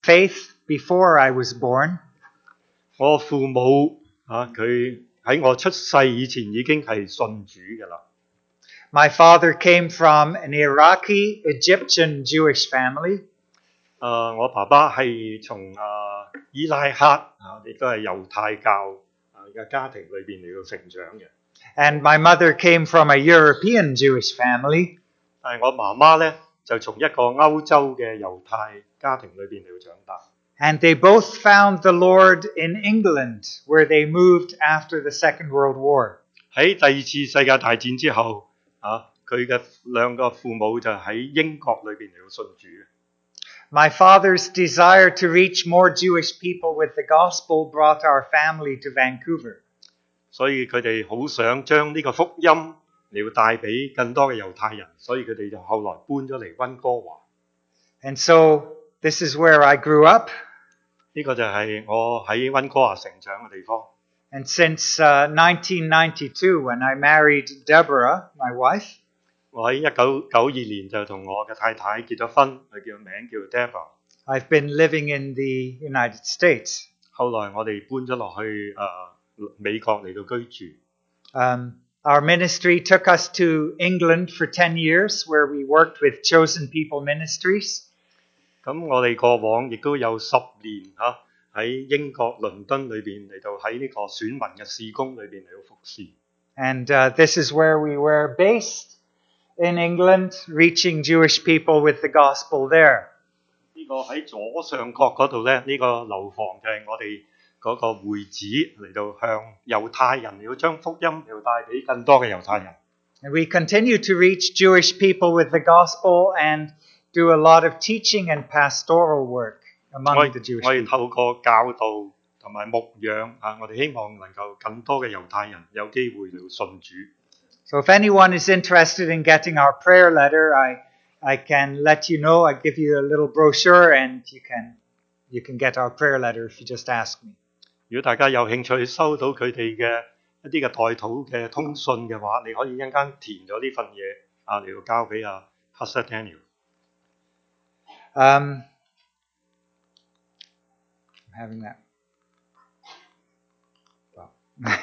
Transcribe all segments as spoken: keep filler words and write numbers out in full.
faith before I was born. 我父母啊，佢喺我出世以前已經係信主㗎啦。 My father came from an Iraqi Egyptian Jewish family. 誒，我爸爸係從誒伊拉克啊，亦都係猶太教啊嘅家庭裏邊嚟到成長嘅。 And my mother came from a European Jewish family. 但係我媽媽咧就從一個歐洲嘅猶太家庭裏邊嚟到長大。 And they both found the Lord in England, where they moved after the Second World War. 喺第二次世界大戰之後啊，佢嘅兩個父母就喺英國裏邊嚟到信主。 My father's desire to reach more Jewish people with the gospel brought our family to Vancouver. 所以佢哋好想將呢個福音嚟到帶俾更多嘅猶太人，所以佢哋就後來搬咗嚟溫哥華。 And so this is where I grew up. 呢個就係我喺溫哥華成長嘅地方。 And since uh, nineteen ninety-two, when I married Deborah, my wife, 我喺一九九二年就同我嘅太太結咗婚，佢叫名叫 Deborah。 I've been living in the United States. 後來我哋搬咗落去誒、呃、美國嚟到居住。 Um, our ministry took us to England for ten years, where we worked with Chosen People Ministries. 咁我哋過往亦都有十年嚇喺英國倫敦裏邊嚟到喺呢個選民嘅事工裏邊嚟到服侍。 And uh, this is where we were based in England, reaching Jewish people with the gospel there. 呢個喺左上角嗰度咧，呢、這個樓房就係我哋嗰個會址嚟到向猶太人嚟到將福音嚟到帶俾更多嘅猶太人。 And we continue to reach Jewish people with the gospel and do a lot of teaching and pastoral work 我 among the Jewish 我哋 people. 透過教導同埋牧養啊，我哋希望能夠更多嘅猶太人有機會嚟到信主。 So if anyone is interested in getting our prayer letter, I I can let you know. I give you a little brochure, and you can you can get our prayer letter if you just ask me. 如果大家有興趣收到佢哋嘅一啲嘅代禱嘅通訊嘅話，你可以一陣間填咗呢份嘢啊嚟到交俾阿 Pastor Daniel。 Um, I'm having that. Wow.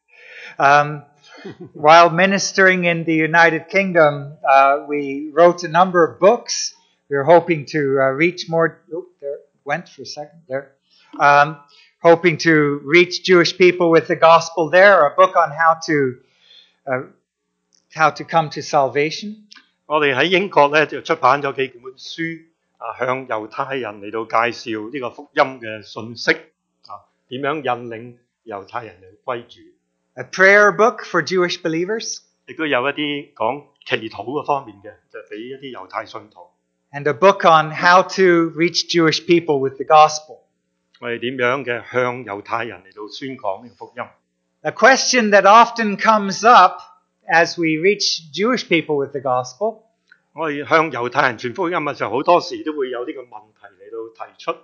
um, while ministering in the United Kingdom, uh, we wrote a number of books. We were hoping to uh, reach more. Oh, there it went for a second. There. Um, hoping to reach Jewish people with the gospel there. A book on how to uh, how to come to salvation. 我哋喺英國咧就出版咗幾本書啊，向猶太人嚟到介紹呢個福音嘅信息啊，點樣引領猶太人嚟歸主。 A prayer book for Jewish believers. 亦都有一啲講祈禱嘅方面嘅，就俾一啲猶太信徒。 And a book on how to reach Jewish people with the gospel. 我哋點樣嘅向猶太人嚟到宣講呢個福音？ A question that often comes up as we reach Jewish people with the gospel 我哋向猶太人傳福音嘅時候，好多時都會有呢個問題嚟到提出。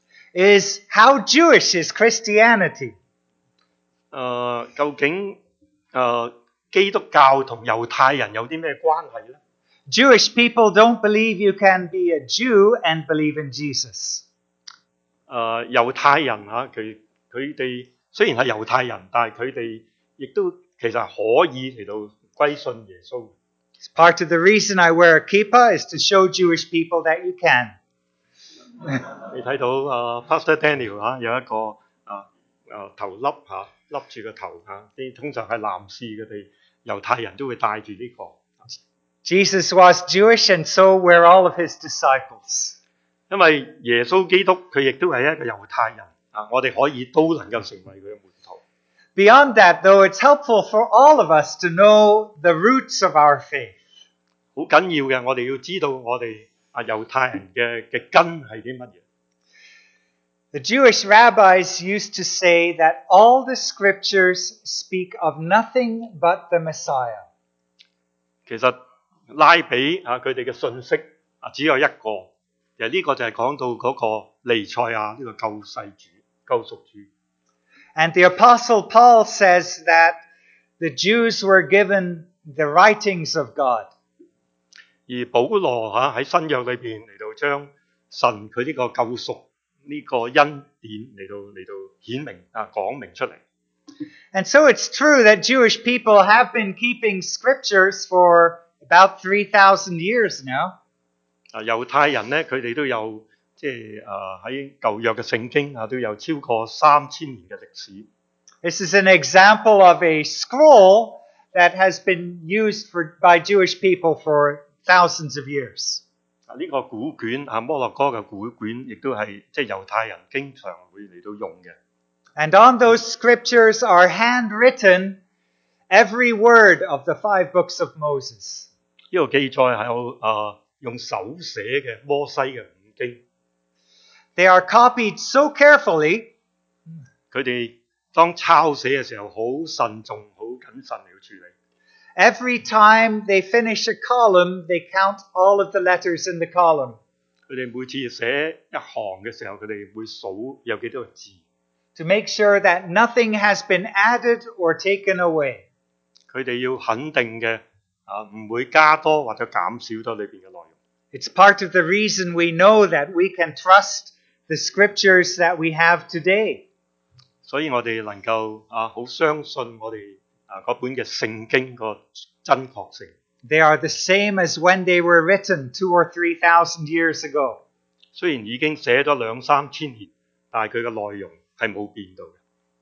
is how Jewish is Christianity? 誒、呃，究竟誒、呃、基督教同猶太人有啲咩關係咧？ Jewish people don't believe you can be a Jew and believe in Jesus. 誒、呃、猶太人嚇佢佢哋雖然係猶太人，但係佢哋亦都其實可以嚟到歸信耶穌。 Part of the reason I wear a kippah is to show Jewish people that you can. 你睇到啊 Pastor Daniel 嚇有一個啊啊頭笠嚇笠住個頭嚇，啲通常係男士佢哋猶太人都會戴住呢個。 Jesus was Jewish, and so were all of his disciples. 因為耶穌基督佢亦都係一個猶太人啊，我哋可以都能夠成為佢嘅門徒。 Beyond that, though, it's helpful for all of us to know the roots of our faith. 好緊要嘅，我哋要知道我哋啊猶太人嘅嘅根係啲乜嘢。 The Jewish rabbis used to say that all the scriptures speak of nothing but the Messiah. 其實拉比啊佢哋嘅信息啊只有一個，其實呢個就係講到嗰個彌賽亞呢個救世主、救贖主。 And the Apostle Paul says that the Jews were given the writings of God. 而保羅嚇喺新約裏邊嚟到將神佢呢個救贖呢個恩典嚟到嚟到顯明啊講明出嚟。 And so it's true that Jewish people have been keeping scriptures for about three thousand years now. 啊，猶太人咧，佢哋都有即係誒喺舊約嘅聖經啊，都有超過三千年嘅歷史。 This is an example of a scroll that has been used for, by Jewish people for thousands of years. 啊，呢個古卷啊，摩洛哥嘅古卷，亦都係即係猶太人經常會嚟到用嘅。 And on those scriptures are handwritten every word of the five books of Moses. 呢個記載係有誒用手寫嘅摩西嘅五經。 They are copied so carefully. 佢哋當抄寫嘅時候，好慎重、好謹慎嚟處理。 Every time they finish a column, they count all of the letters in the column. 佢哋每次寫一行嘅時候，佢哋會數有幾多個字。 To make sure that nothing has been added or taken away. 佢哋要肯定嘅啊，唔會加多或者減少多裏邊嘅內容。 It's part of the reason we know that we can trust the scriptures that we have today. 所以我哋能夠啊好相信我哋啊嗰本嘅聖經個真確性。 They are the same as when they were written two or three thousand years ago. 雖然已經寫咗兩三千年，但係佢嘅內容係冇變到嘅。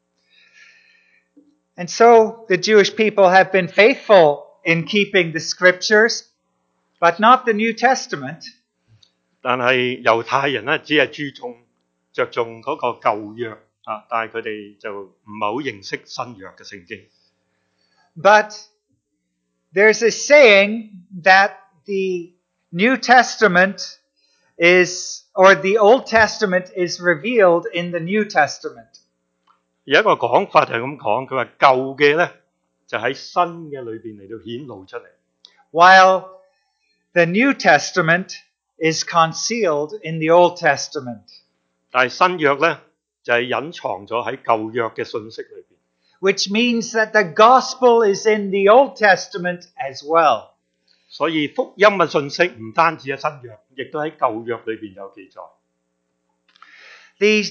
And so the Jewish people have been faithful in keeping the scriptures, but not the New Testament. 但係猶太人咧，只係注重着重嗰個舊約啊，但係佢哋就唔係好認識新約嘅聖經。 But there's a saying that the New Testament is, or the Old Testament is revealed in the New Testament. 有一個講法就係咁講，佢話舊嘅咧就喺新嘅裏邊嚟到顯露出嚟。 While the New Testament is concealed in the Old Testament. 但係新約咧就係隱藏咗喺舊約嘅信息裏邊。 Which means that the gospel is in the Old Testament as well. 所以福音嘅信息唔單止喺新約，亦都喺舊約裏邊有記載。 The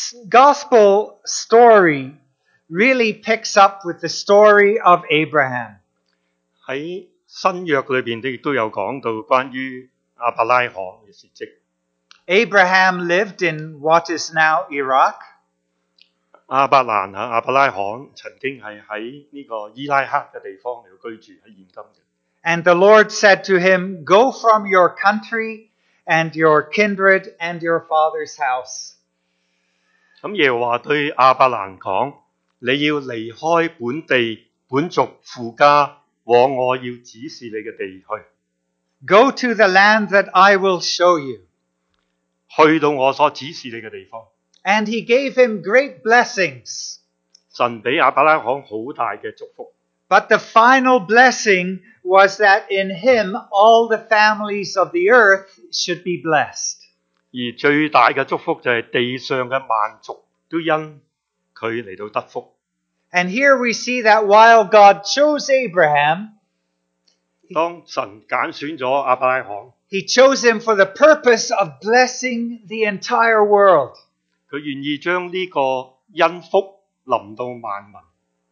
gospel story really picks up with the story of Abraham. 喺新約裏邊亦都有講到關於亞伯拉罕嘅事蹟。 Abraham lived in what is now Iraq. 亞伯蘭啊，亞伯拉罕曾經係喺呢個伊拉克嘅地方嚟到居住，喺現今嘅。 And the Lord said to him, "Go from your country and your kindred and your father's house." 咁耶和華對亞伯蘭講：你要離開本地本族父家，往我要指示你嘅地去。 Go to the land that I will show you. 去到我所指示你嘅地方。 And he gave him great blessings. 神俾亞伯拉罕好大嘅祝福。 But the final blessing was that in him all the families of the earth should be blessed. 而最大嘅祝福就係地上嘅萬族都因佢嚟到得福。 And here we see that while God chose Abraham, 當神揀選咗亞伯拉罕， he chose him for the purpose of blessing the entire world. 佢願意將呢個恩福臨到萬民。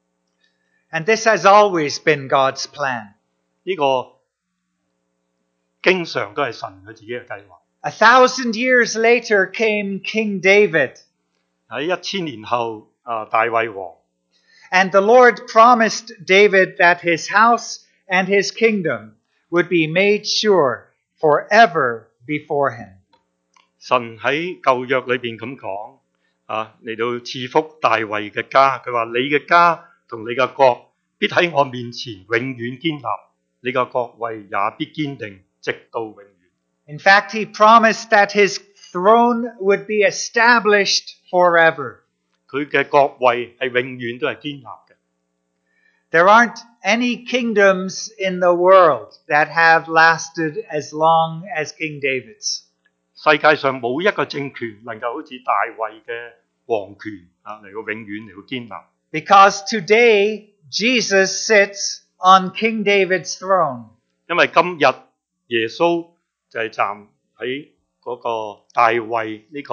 And this has always been God's plan. 呢個經常都係神佢自己嘅計劃。 A thousand years later came King David. 喺一千年後，啊大衛王。 And the Lord promised David that his house and his kingdom would be made sure forever before him. 神喺舊約裏邊咁講，啊嚟到賜福大衛嘅家。佢話：你嘅家同你嘅國必喺我面前永遠堅立，你嘅國位也必堅定，直到永遠。 In fact, he promised that his throne would be established forever. 佢嘅國位係永遠都係堅立嘅。 There aren't any kingdoms in the world that have lasted as long as King David's. 世界上冇一個政權能夠好似大衛嘅王權啊嚟到永遠嚟到堅立。 Because today Jesus sits on King David's throne. 因為今日耶穌就係站喺嗰個大衛呢個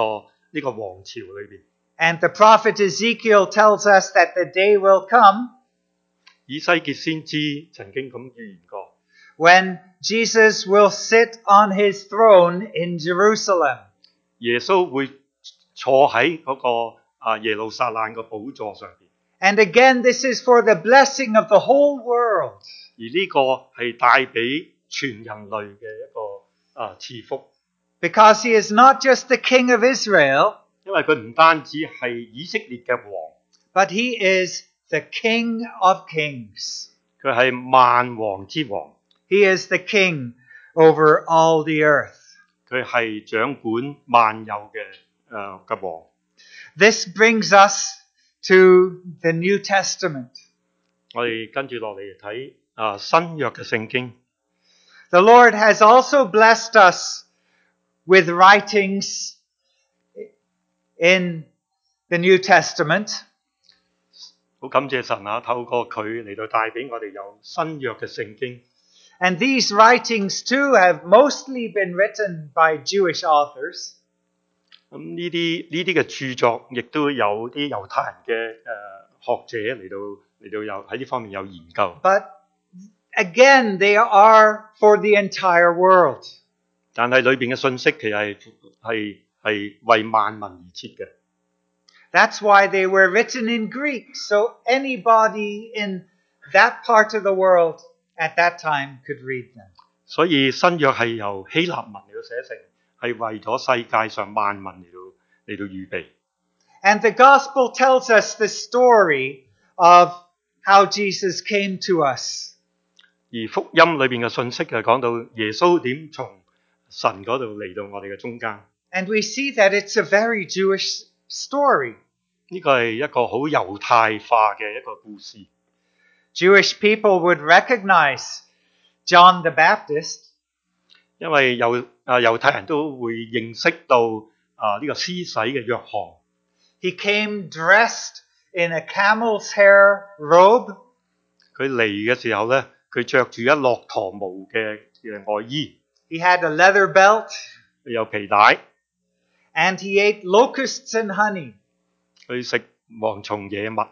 呢個王朝裏邊。 And the prophet Ezekiel tells us that the day will come 以西結先知曾經咁預言過， when Jesus will sit on his throne in Jerusalem. 耶穌會坐喺嗰個啊耶路撒冷個寶座上邊。 And again, this is for the blessing of the whole world. 而呢個係帶俾全人類嘅一個啊賜福， Because he is not just the king of Israel, 因為佢唔單止係以色列嘅王， but he is the King of Kings. 佢係萬王之王， He is the king over all the earth. 佢係掌管萬有嘅誒嘅王。 This brings us to the New Testament. 我哋跟住落嚟睇啊新約嘅聖經。 The Lord has also blessed us with writings in the New Testament. 好感謝神啊！透過佢嚟到帶俾我哋有新約嘅聖經。 And these writings too have mostly been written by Jewish authors. 咁呢啲呢啲嘅著作，亦都有啲猶太人嘅誒、呃、學者嚟到嚟到有喺呢方面有研究。 But again, they are for the entire world. 但係裏邊嘅信息其實係係係為萬民而設嘅。 That's why they were written in Greek, so anybody in that part of the world at that time could read them. 所以新約係由希臘文嚟到寫成，係為咗世界上萬民嚟到嚟到預備。 And the gospel tells us the story of how Jesus came to us. 而福音裏邊嘅信息係講到耶穌點從神嗰度嚟到我哋嘅中間。 And we see that it's a very Jewish story. 呢個係一個好猶太化嘅一個故事。 Jewish people would recognize John the Baptist. 因為猶啊猶太人都會認識到啊呢個施洗嘅約翰。 He came dressed in a camel's hair robe. 佢嚟嘅時候咧，佢着住一駱駝毛嘅嘅外衣， He had a leather belt, 佢有皮帶， and he ate locusts and honey. 佢食蝗蟲野蜜。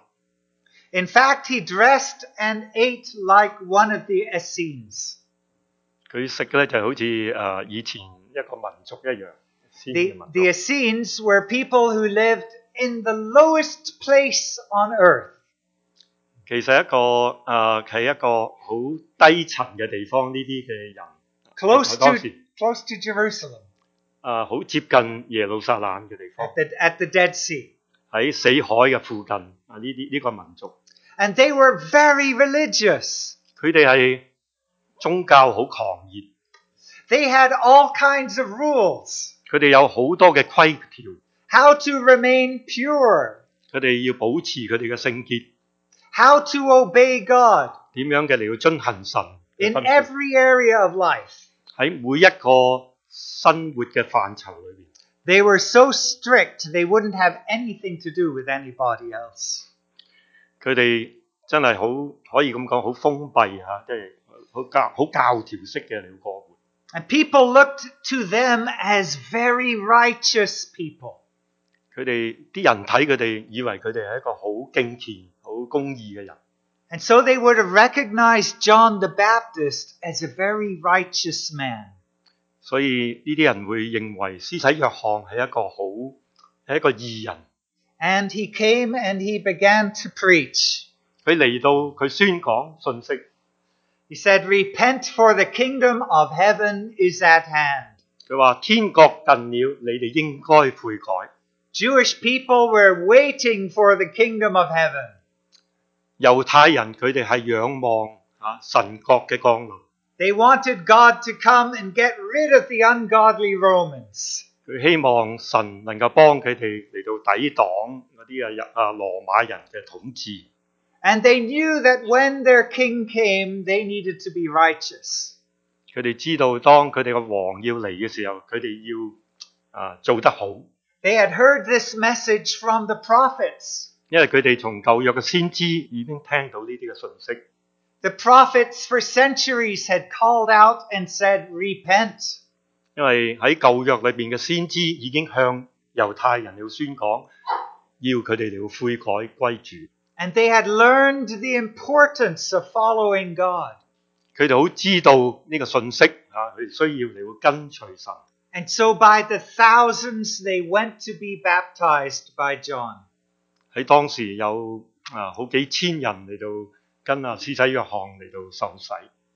In fact, he dressed and ate like one of the Essenes. 佢食嘅咧就好似誒以前一個民族一樣。 The, the Essenes were people who lived in the lowest place on earth. 其實一個誒係一個好低層嘅地方，呢啲嘅人 Close 當 to, 時 close to Jerusalem, 誒好接近耶路撒冷嘅地方， at the, at the Dead Sea. 喺死海嘅附近啊！呢啲呢個民族， And they were very religious. 佢哋係宗教好狂熱， They had all kinds of rules. 佢哋有好多嘅規條， How to remain pure. 佢哋要保持佢哋嘅聖潔， How to obey God 點樣嘅嚟到遵行神嘅 in 吩咐 every area of life. 喺每一個生活嘅範疇裏邊。 They were so strict, they wouldn't have anything to do with anybody else. 佢哋真係好可以咁講，好封閉嚇，即係好教好教條式嘅嚟過活。 And people looked to them as very righteous people. 佢哋啲人睇佢哋，以為佢哋係一個好敬虔、好公義嘅人， And so they would have recognized John the Baptist as a very righteous man. 所以呢啲人會認為施洗約翰係一個好係一個義人。 And he came and he began to preach. 佢嚟到佢宣講信息， He said, "Repent, for the kingdom of heaven is at hand." 佢話天國近了，你哋應該悔改。 Jewish people were waiting for the kingdom of heaven. 猶太人佢哋係仰望啊神國嘅降臨， They wanted God to come and get rid of the ungodly Romans. 佢希望神能夠幫佢哋嚟到抵擋嗰啲啊啊羅馬人嘅統治。 And they knew that when their king came, they needed to be righteous. 佢哋知道當佢哋個王要嚟嘅時候，佢哋要啊做得好， They had heard this message from the prophets. 因為佢哋從舊約嘅先知已經聽到呢啲嘅信息。 The prophets for centuries had called out and said, "Repent." 因為喺舊約裏邊嘅先知已經向猶太人要宣講，要佢哋嚟悔改歸主。 And they had learned the importance of following God. 佢哋好知道呢個信息啊，佢哋需要嚟跟隨神。 And so by the thousands they went to be baptized by John. 喺當時有啊好幾千人嚟到跟啊施洗約翰嚟到受洗。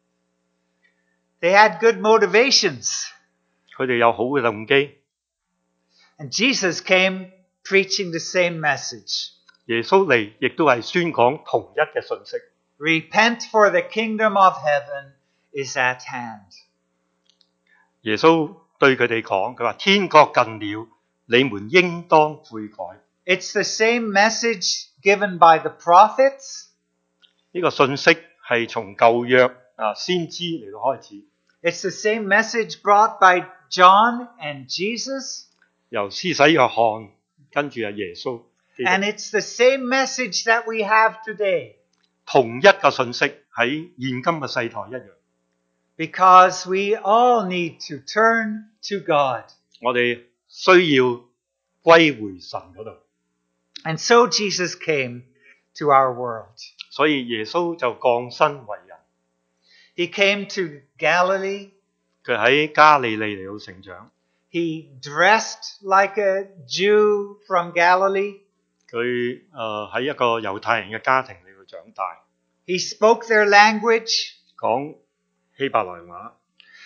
They had good motivations. 佢哋有好嘅動機。 And Jesus came preaching the same message. 耶穌嚟亦都係宣講同一嘅信息。 Repent, for the kingdom of heaven is at hand. 耶穌對佢哋講，佢話天國近了，你們應當悔改。 It's the same message given by the prophets. 呢個信息係從舊約啊先知嚟到開始。 It's the same message brought by John and Jesus. 由施洗約翰跟住啊耶穌。 And it's the same message that we have today. 同一個信息喺現今嘅世代一樣。 Because we all need to turn to God. 我哋需要歸回神嗰度。 And so Jesus came to our world. 所以耶穌就降生為人。 He came to Galilee. 佢喺加利利嚟到成長。 He dressed like a Jew from Galilee. 佢誒喺一個猶太人嘅家庭嚟到長大。 He spoke their language. 講希伯來話。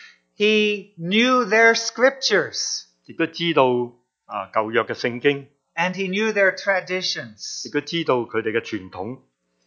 He knew their scriptures. 亦都知道啊舊約嘅聖經。 And he knew their traditions. 亦都知道佢哋嘅傳統。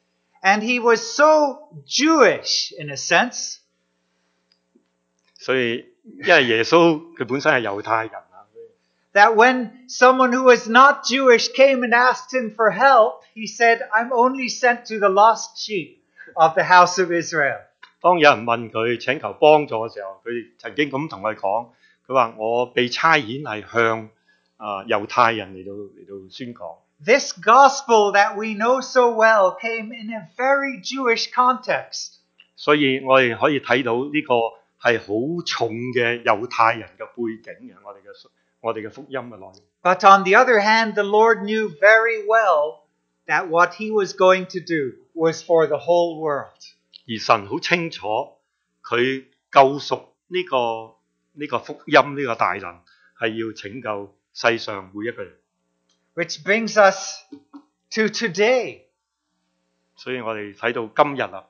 And he was so Jewish in a sense. 所以因為耶穌佢本身係猶太人啊。 That when someone who was not Jewish came and asked him for help, he said, I'm only sent to the lost sheep of the house of Israel. 當有人問佢請求幫助嘅時候，佢曾經咁同佢講，佢話我被差遣係向啊猶太人嚟到嚟到宣講。 This gospel that we know so well came in a very Jewish context. 所以我哋可以睇到呢個係好重嘅猶太人嘅背景嘅，我哋嘅我哋嘅福音嘅內容。 But on the other hand, the Lord knew very well that what he was going to do was for the whole world. 而神好清楚，佢救贖呢個呢個福音呢個大能係要拯救世上每一個人。 Which brings us to today. 所以我哋睇到今日啦。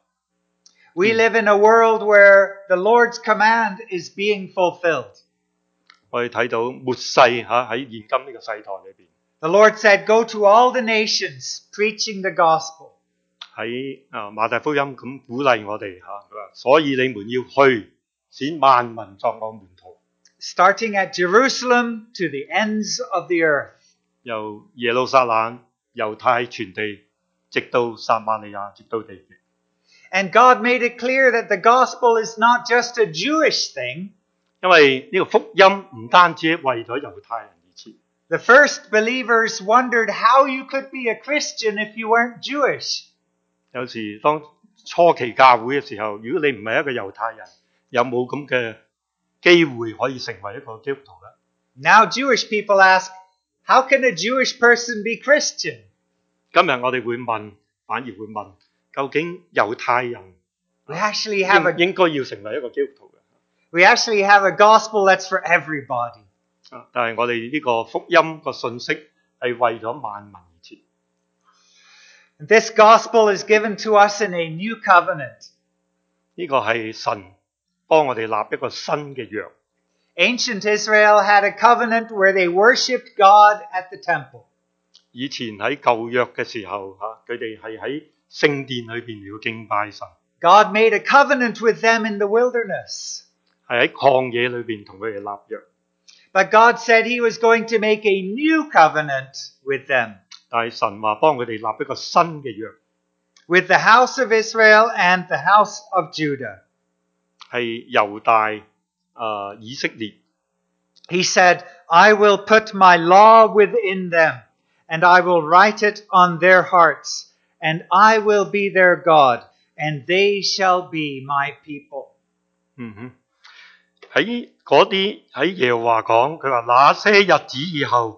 We live in a world where the Lord's command is being fulfilled. 我哋睇到末世嚇喺現今呢個世代裏邊。 The Lord said, "Go to all the nations, preaching the gospel." 喺啊馬太福音咁鼓勵我哋嚇，佢話：所以你們要去，使萬民作我門徒。 Starting at Jerusalem to the ends of the earth. 由耶路撒冷、猶太全地，直到撒瑪利亞，直到地極。 And God made it clear that the gospel is not just a Jewish thing. 因為呢個福音唔單止為咗猶太人而設。 The first believers wondered how you could be a Christian if you weren't Jewish. 有時當初期教會嘅時候，如果你唔係一個猶太人，有冇咁嘅機會可以成為一個基督徒咧？ Now Jewish people ask, how can a Jewish person be Christian? 今日我哋會問，反而會問，究竟猶太人 We actually have a 應應該要成為一個基督徒嘅？ we actually have a gospel that's for everybody. 啊！但係我哋呢個福音個信息係為咗萬民而設。 This gospel is given to us in a new covenant. 呢個係神幫我哋立一個新嘅約。 Ancient Israel had a covenant where they worshipped God at the temple. 以前喺舊約嘅時候嚇，佢哋係喺聖殿裏邊嚟到敬拜神。 God made a covenant with them in the wilderness. 係喺曠野裏邊同佢哋立約。 But God said he was going to make a new covenant with them. 但係神話幫佢哋立一個新嘅約。 With the house of Israel and the house of Judah. 係猶大、呃、以色列。 He said, I will put my law within them, and I will write it on their hearts, and I will be their God, and they shall be my people. 嗯哼，喺嗰啲喺耶和華講，佢話那些日子以後，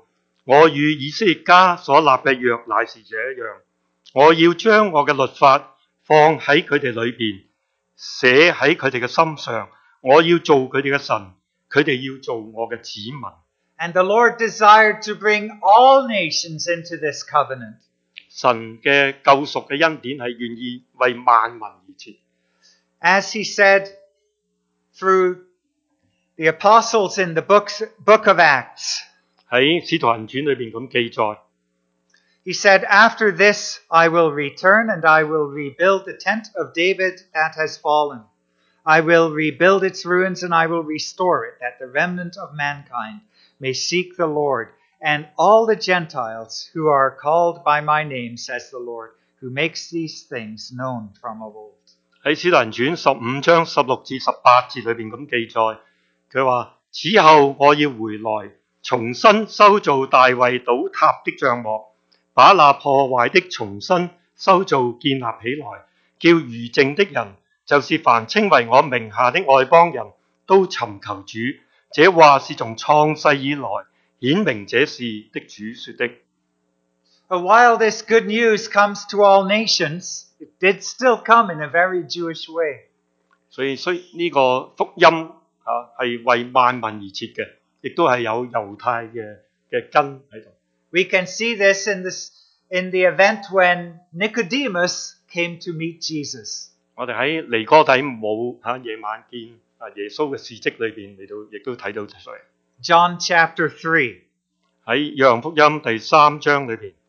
我與以色列家所立嘅約乃是這樣，我要將我嘅律法放喺佢哋裏邊，寫喺佢哋嘅心上，我要做佢哋嘅神，佢哋要做我嘅子民。 And the Lord desired to bring all nations into this covenant. 神嘅救贖嘅恩典係願意為萬民而設。 As he said through the apostles in the books, book of Acts, 喺使徒行傳裏邊咁記載， he said, "After this I will return and I will rebuild the tent of David that has fallen. I will rebuild its ruins and I will restore it, that the remnant of mankind may seek the Lord, and all the Gentiles who are called by my name, says the Lord, who makes these things known from of old." 喺使徒行傳十五章十六至十八節裏邊咁記載，佢話：此後我要回來，重新修造大衛倒塌的帳幕，把那破壞的重新修造建立起來，叫餘剩的人，就是凡稱為我名下的外邦人，都尋求主。這話是從創世以來顯明這事的主說的。 But while this good news comes to all nations, it did still come in a very Jewish way. 所以雖呢個福音啊係為萬民而設嘅，亦都係有猶太嘅嘅根喺度。 We can see this in this in the event when Nicodemus came to meet Jesus. 我哋喺尼哥底母嚇夜晚見啊耶穌嘅事蹟裏邊嚟到，亦都睇到出嚟。 John chapter three. 喺約翰福音第三章裏邊，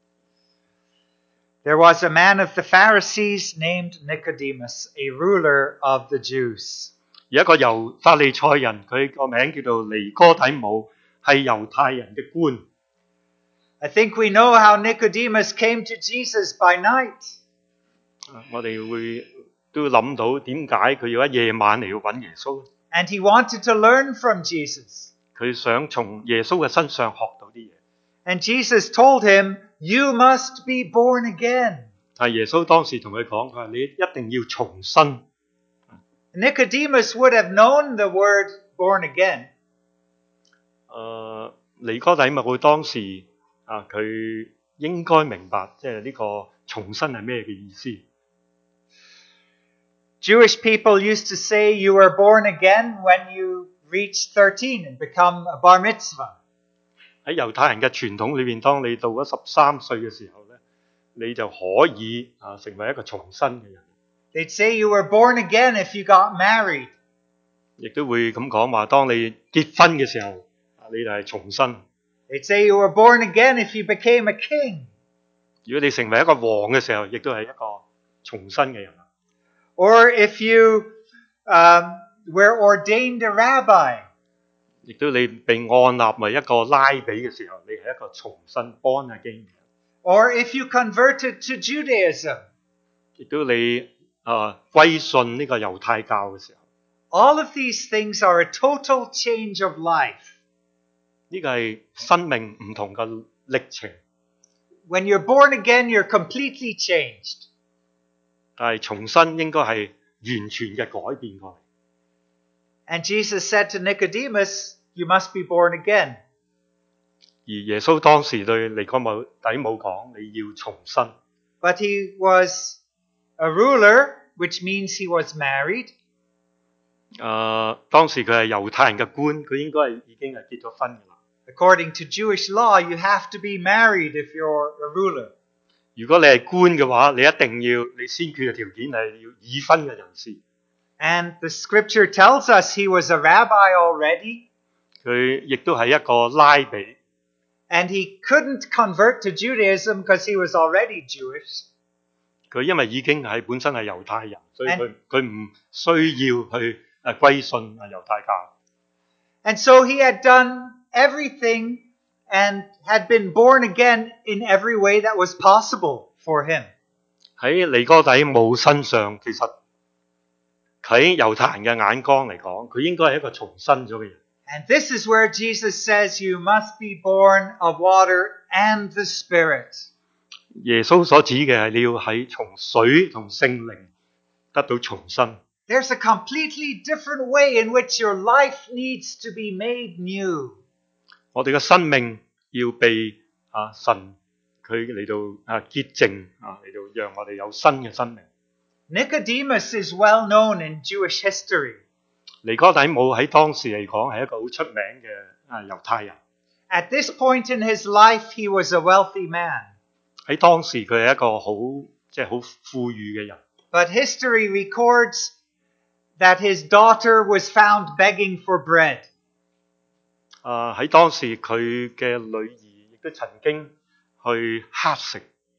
There was a man of the Pharisees named Nicodemus, a ruler of the Jews. 有一個猶法利賽人，佢個名叫做尼哥底母，係猶太人嘅官。 I think we know how Nicodemus came to Jesus by night. 我哋會都諗到點解佢要喺夜晚嚟到揾耶穌。 And he wanted to learn from Jesus. 佢想從耶穌嘅身上學到啲嘢。 And Jesus told him, "You must be born again." 但係耶穌當時同佢講，佢話你一定要重生。 Nicodemus would have known the word born again. 誒，尼哥底母當時啊，佢應該明白即係呢個重生係咩嘅意思。 Jewish people used to say you were born again when you reach thirteen and become a bar mitzvah. 喺猶太人嘅傳統裏邊，當你到咗十三歲嘅時候咧，你就可以啊成為一個重生嘅人。 They'd say you were born again if you got married. 亦都會咁講話，當你結婚嘅時候，你就係重生。 They'd say you were born again if you became a king. 如果你成為一個王嘅時候，亦都係一個重生嘅人。 Or if you um, were ordained a rabbi. 亦都你被按立為一個拉比嘅時候，你係一個重生 born again 嘅人。 Or if you converted to Judaism. 亦都你啊歸信呢個猶太教嘅時候， All of these things are a total change of life. 呢個係生命唔同嘅歷程。 When you're born again, you're completely changed. 但係重生應該係完全嘅改變過嚟。 And Jesus said to Nicodemus, "You must be born again." 而耶穌當時對尼哥底母講：你要重生。 But he was a ruler, which means he was married. 誒、呃，當時佢係猶太人嘅官，佢應該係已經係結咗婚㗎啦。 According to Jewish law, you have to be married if you're a ruler. 如果你係官嘅話，你一定要你先決嘅條件係要已婚嘅人士。 And the scripture tells us he was a rabbi already. 佢亦都係一個拉比。 And he couldn't convert to Judaism because he was already Jewish. 佢因為已經係本身係猶太人，所以 And- 佢佢唔需要去誒歸信啊猶太教。 And so he had done everything and had been born again in every way that was possible for him. 喺尼哥底母身上，其實喺猶太人嘅眼光嚟講，佢應該係一個重生咗嘅人。 And this is where Jesus says you must be born of water and the Spirit. 耶穌所指嘅係你要喺從水同聖靈得到重生。 There's a completely different way in which your life needs to be made new. 我哋嘅生命要被啊神佢嚟到啊潔淨啊嚟到讓我哋有新嘅生命。 Nicodemus is well known in Jewish history. 尼哥底母喺當時嚟講係一個好出名嘅啊猶太人。 At this point in his life, he was a wealthy man. 喺當時佢係一個好即係好富裕嘅人。 But history records that his daughter was found begging for bread. 啊喺當時佢嘅女兒亦都曾經去乞食。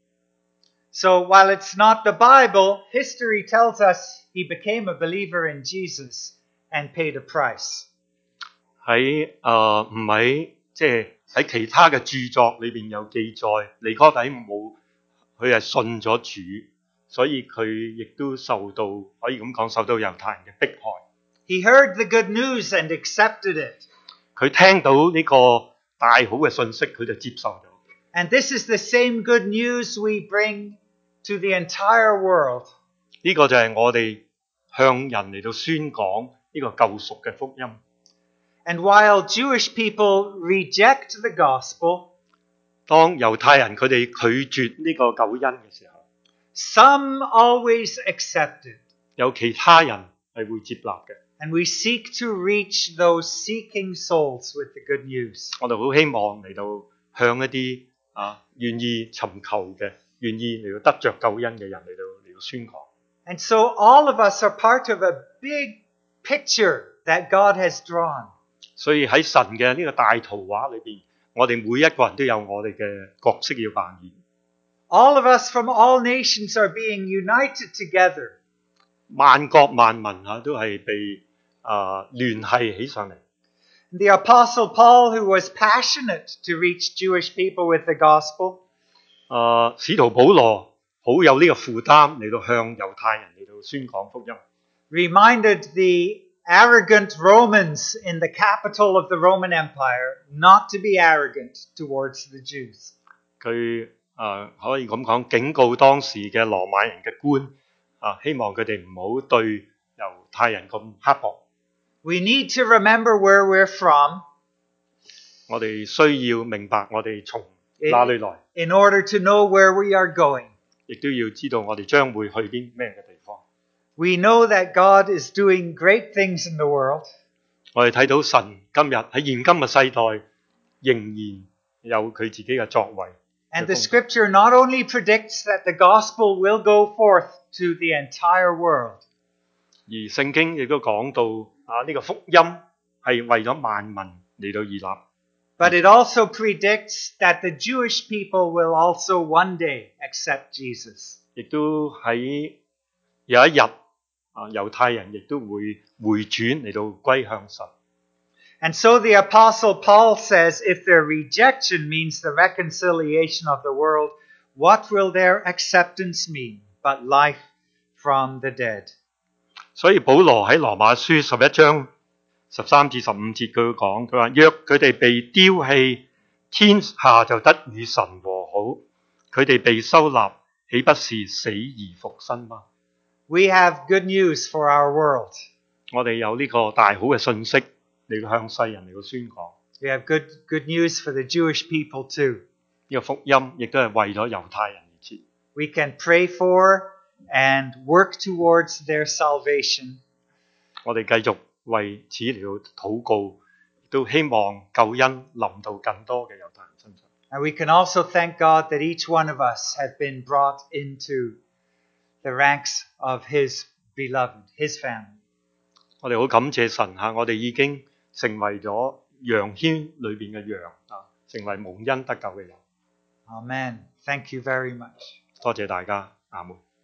So while it's not the Bible, history tells us he became a believer in Jesus and paid a price. 喺啊唔喺即係喺其他嘅著作裏邊有記載，尼哥底母佢係信咗主，所以佢亦都受到可以咁講受到猶太人嘅迫害。 He heard the good news and accepted it. 佢聽到呢個大好嘅信息，佢就接受咗。 And this is the same good news we bring to the entire world. 呢個就係我哋向人嚟到宣講呢個救贖嘅福音。 And while Jewish people reject the gospel, 當猶太人佢哋拒絕呢個救恩嘅時候， some always accept it. 有其他人係會接納嘅。 And we seek to reach those seeking souls with the good news. 我哋好希望嚟到向一啲啊願意尋求嘅、願意嚟到得着救恩嘅人嚟到嚟到宣講。 And so all of us are part of a big picture that God has drawn. 所以喺神嘅呢個大圖畫裏邊，我哋每一個人都有我哋嘅角色要扮演。 All of us from all nations are being united together. 萬國萬民嚇都係被啊聯繫起上嚟。 The Apostle Paul, who was passionate to reach Jewish people with the gospel, 啊，使徒保羅好有呢個負擔嚟到向猶太人嚟到宣講福音。 reminded the arrogant Romans in the capital of the Roman Empire not to be arrogant towards the Jews. 佢啊可以咁講，警告當時嘅羅馬人嘅官啊，希望佢哋唔好對猶太人咁刻薄。 We need to remember where we're from 我哋需要明白我哋從哪裏來， in order to know where we are going. 亦都要知道我哋將會去啲咩嘅地方。 We know that God is doing great things in the world. 我哋睇到神今日喺現今嘅世代仍然有佢自己嘅作為。 And the scripture not only predicts that the gospel will go forth to the entire world, 而聖經亦都講到啊，呢個福音係為咗萬民嚟到而立。 but it also predicts that the Jewish people will also one day accept Jesus. 亦都喺有一日啊，猶太人亦都會回轉嚟到歸向神。 And so the Apostle Paul says, if their rejection means the reconciliation of the world, what will their acceptance mean but life from the dead? 所以保羅喺羅馬書十一章十三至十五節佢講，佢話若佢哋被丟棄，天下就得與神和好；佢哋被收納，豈不是死而復生嗎？ We have good news for our world. 我哋有呢個大好嘅信息嚟到向世人嚟到宣講。 We have good, good news for the Jewish people too. 呢個福音亦都係為咗猶太人而設。 We can pray for and work towards their salvation. 我哋繼續為此嚟到禱告，亦都希望救恩臨到更多嘅猶太人身上。 And we can also thank God that each one of us have been brought into the ranks of His beloved, His family. 我哋好感謝神嚇，我哋已經成為咗羊圈裏邊嘅羊啊，成為蒙恩得救嘅人。 Amen. Thank you very much. 多謝大家，阿門。